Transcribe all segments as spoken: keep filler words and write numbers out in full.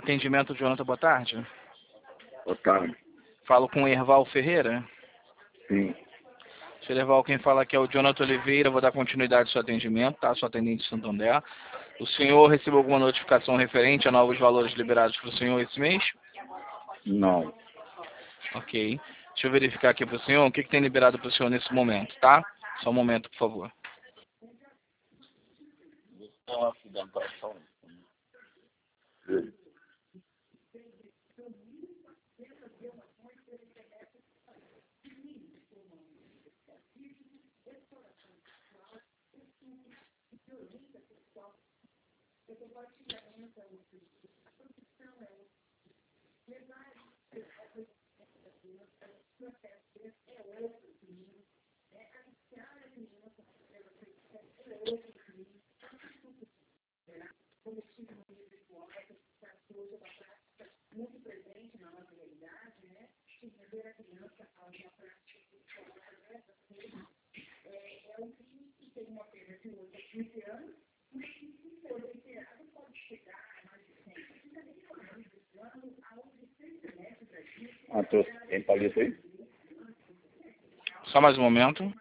Atendimento, Jonathan, boa tarde. Boa tarde. Falo com o Erval Ferreira. Sim. Senhor Erval, quem fala aqui é o Jonathan Oliveira. Vou dar continuidade ao seu atendimento, tá? Sou atendente de Santander. O senhor recebeu alguma notificação referente a novos valores liberados para o senhor esse mês? Não. Ok. Deixa eu verificar aqui para o senhor o que, que tem liberado para o senhor nesse momento, tá? Só um momento, por favor. Sim. Ah, tô... Tem palito aí? Só mais um momento.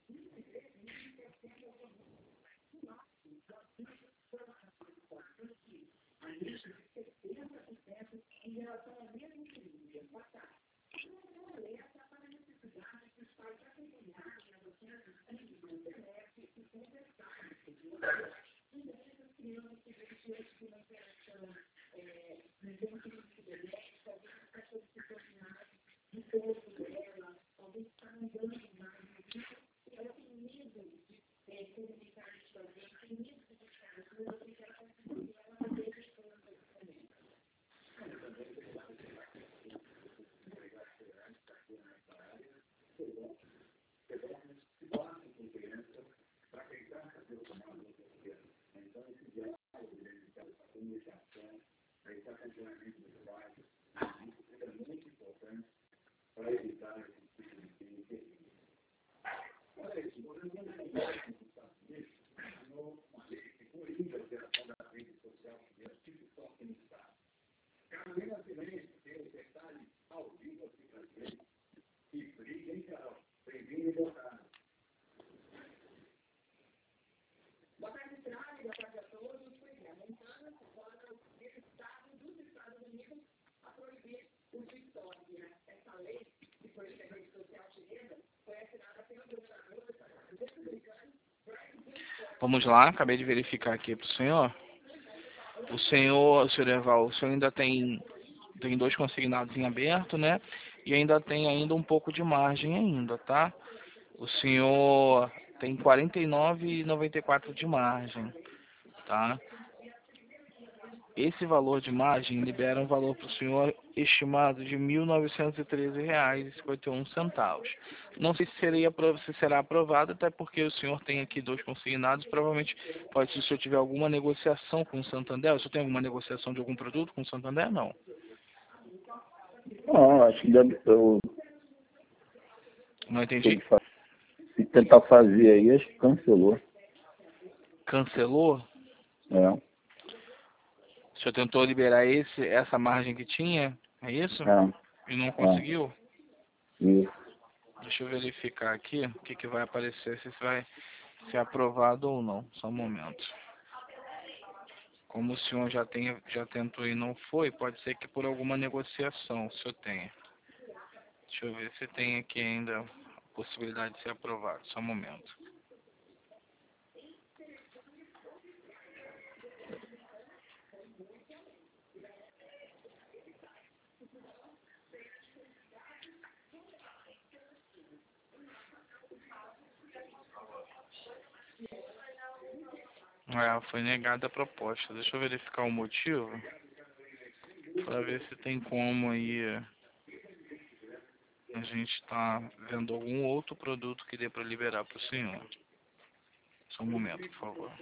Vamos lá, acabei de verificar aqui para o senhor. O senhor, senhor Erval, o senhor ainda tem, tem dois consignados em aberto, né? E ainda tem ainda um pouco de margem ainda, tá? O senhor tem quarenta e nove reais e noventa e quatro centavos de margem, tá? Esse valor de margem libera um valor para o senhor estimado de mil novecentos e treze reais e cinquenta e um centavos. Não sei se, seria, se será aprovado, até porque o senhor tem aqui dois consignados. Provavelmente pode ser se o senhor tiver alguma negociação com o Santander. O senhor tem alguma negociação de algum produto com o Santander? Não. Não, acho que deve... Eu... Não entendi. Se tentar fazer aí, acho que cancelou. Cancelou? É. O senhor tentou liberar esse, essa margem que tinha? É isso? É. E não conseguiu? É. Isso. Deixa eu verificar aqui o que, que vai aparecer, se isso vai ser aprovado ou não. Só um momento. Como o senhor já, tem, já tentou e não foi, pode ser que por alguma negociação o senhor tenha. Deixa eu ver se tem aqui ainda a possibilidade de ser aprovado. Só um momento. É, foi negada a proposta. Deixa eu verificar o motivo. Para ver se tem como aí a gente tá vendo algum outro produto que dê para liberar para o senhor. Só um momento, por favor.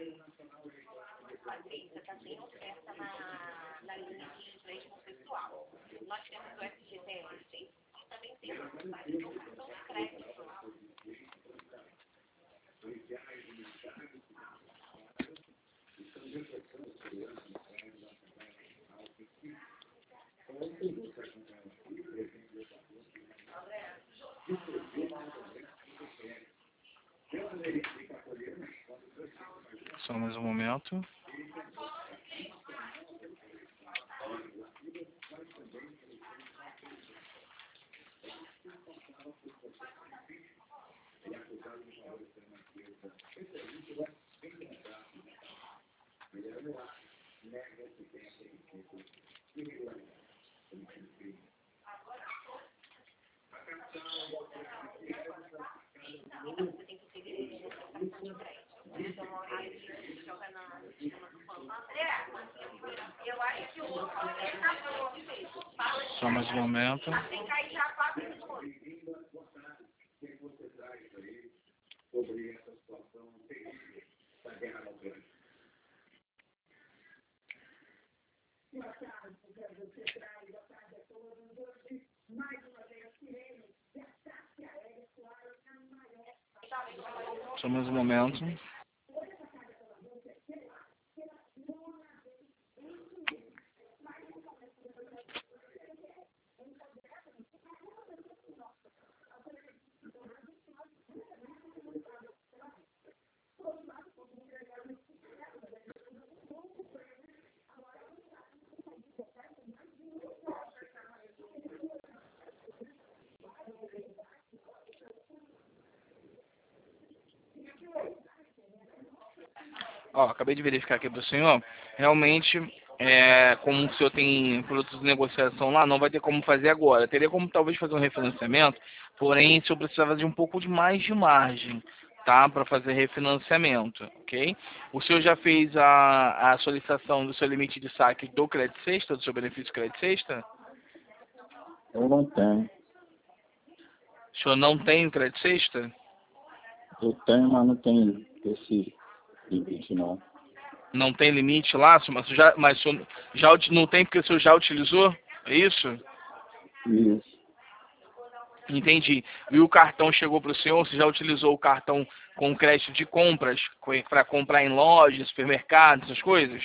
Só mais um momento. Só mais um momento. Só mais um momento. Ó, acabei de verificar aqui para o senhor. Realmente, é, como o senhor tem produtos de negociação lá, não vai ter como fazer agora. Teria como talvez fazer um refinanciamento, porém, o senhor precisava de um pouco de mais de margem, tá? Para fazer refinanciamento, ok? O senhor já fez a, a solicitação do seu limite de saque do crédito sexta, do seu benefício crédito sexta? Eu não tenho. O senhor não tem o crédito sexta? Eu tenho, mas não tenho esse limite, não. Não tem limite lá, mas, já, mas o senhor já, uti- não tem porque o senhor já utilizou? É isso? Isso. Entendi. E o cartão chegou para o senhor? Você já utilizou o cartão com crédito de compras para comprar em lojas, supermercados, essas coisas?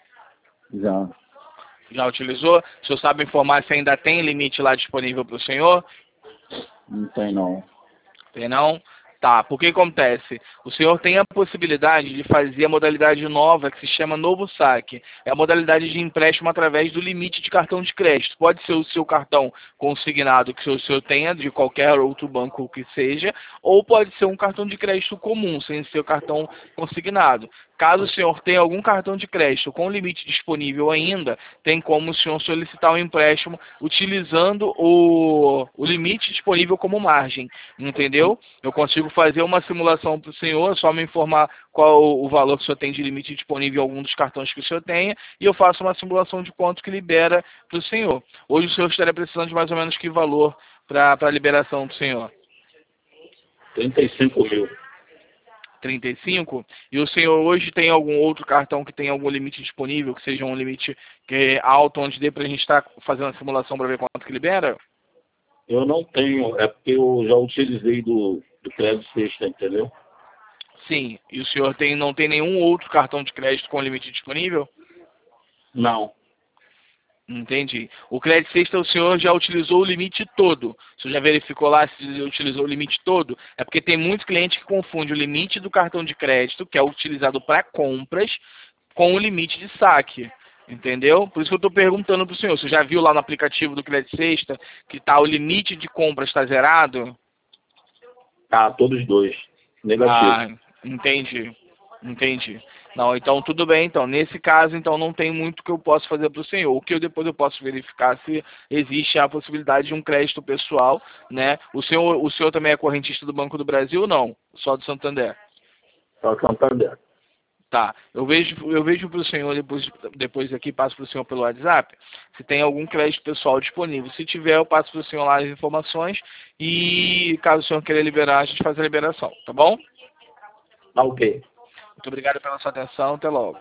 Já. Já utilizou? O senhor sabe informar se ainda tem limite lá disponível para o senhor? Não tem, não. Tem não? Tá, porque acontece? O senhor tem a possibilidade de fazer a modalidade nova que se chama Novo Saque. É a modalidade de empréstimo através do limite de cartão de crédito. Pode ser o seu cartão consignado que o senhor tenha, de qualquer outro banco que seja, ou pode ser um cartão de crédito comum, sem ser o cartão consignado. Caso o senhor tenha algum cartão de crédito com limite disponível ainda, tem como o senhor solicitar um empréstimo utilizando o, o limite disponível como margem, entendeu? Eu consigo fazer uma simulação para o senhor, é só me informar qual o valor que o senhor tem de limite disponível em algum dos cartões que o senhor tenha, e eu faço uma simulação de quanto que libera para o senhor. Hoje o senhor estaria precisando de mais ou menos que valor para a liberação do senhor? trinta e cinco mil. trinta e cinco? E o senhor hoje tem algum outro cartão que tenha algum limite disponível, que seja um limite que é alto, onde dê para a gente estar fazendo a simulação para ver quanto que libera? Eu não tenho, é porque eu já utilizei do, do crédito sexta, entendeu? Sim. E o senhor tem, não tem nenhum outro cartão de crédito com limite disponível? Não. Entendi. O crédito sexta o senhor já utilizou o limite todo. O senhor já verificou lá se utilizou o limite todo? É porque tem muitos clientes que confundem o limite do cartão de crédito, que é utilizado para compras, com o limite de saque. Entendeu? Por isso que eu estou perguntando para o senhor. Você já viu lá no aplicativo do crédito sexta que tá, o limite de compras está zerado? Ah, todos dois. Negativo. Ah, entendi. Entendi. Não, então tudo bem, então. Nesse caso, então, não tem muito que eu possa fazer para o senhor. O que eu depois eu posso verificar se existe a possibilidade de um crédito pessoal, né? O senhor, o senhor também é correntista do Banco do Brasil ou não? Só do Santander? Só Santander. Tá. Eu vejo, eu vejo para o senhor, depois, depois aqui, passo para o senhor pelo WhatsApp, se tem algum crédito pessoal disponível. Se tiver, eu passo para o senhor lá as informações e, caso o senhor queira liberar, a gente faz a liberação, tá bom? Tá ok. Muito obrigado pela sua atenção. Até logo.